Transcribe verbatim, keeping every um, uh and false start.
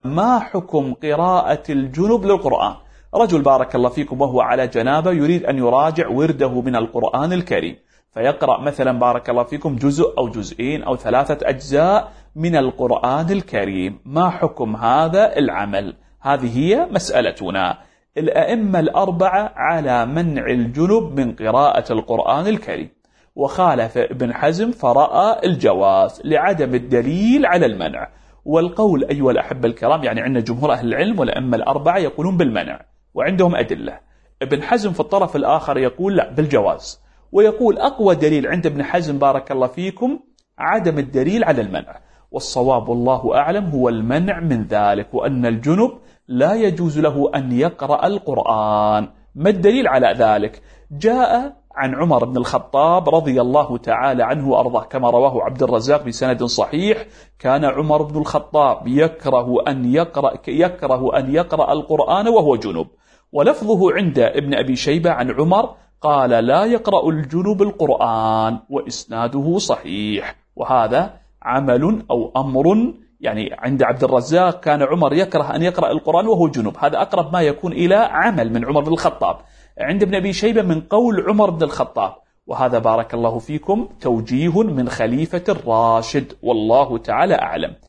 ما حكم قراءة الجنب للقرآن؟ رجل بارك الله فيكم وهو على جنابة يريد أن يراجع ورده من القرآن الكريم، فيقرأ مثلا بارك الله فيكم جزء أو جزئين أو ثلاثة أجزاء من القرآن الكريم، ما حكم هذا العمل؟ هذه هي مسألتنا. الأئمة الأربعة على منع الجنب من قراءة القرآن الكريم، وخالف ابن حزم فرأى الجواز لعدم الدليل على المنع. والقول أيها الأحبة الكرام، يعني عندنا جمهور أهل العلم والأئمة الأربعة يقولون بالمنع وعندهم أدلة. ابن حزم في الطرف الآخر يقول لا بالجواز، ويقول أقوى دليل عند ابن حزم بارك الله فيكم عدم الدليل على المنع، والصواب والله أعلم هو المنع من ذلك، وأن الجنب لا يجوز له أن يقرأ القرآن. ما الدليل على ذلك؟ جاء عن عمر بن الخطاب رضي الله تعالى عنه وأرضاه كما رواه عبد الرزاق بسند صحيح، كان عمر بن الخطاب يكره أن يقرأ, يكره أن يقرأ القرآن وهو جنب. ولفظه عند ابن أبي شيبة عن عمر قال لا يقرأ الجنب القرآن، وإسناده صحيح. وهذا عمل أو أمر، يعني عند عبد الرزاق كان عمر يكره أن يقرأ القرآن وهو جنب، هذا أقرب ما يكون إلى عمل من عمر بن الخطاب. عند ابن أبي شيبة من قول عمر بن الخطاب، وهذا بارك الله فيكم توجيه من خليفة الراشد، والله تعالى أعلم.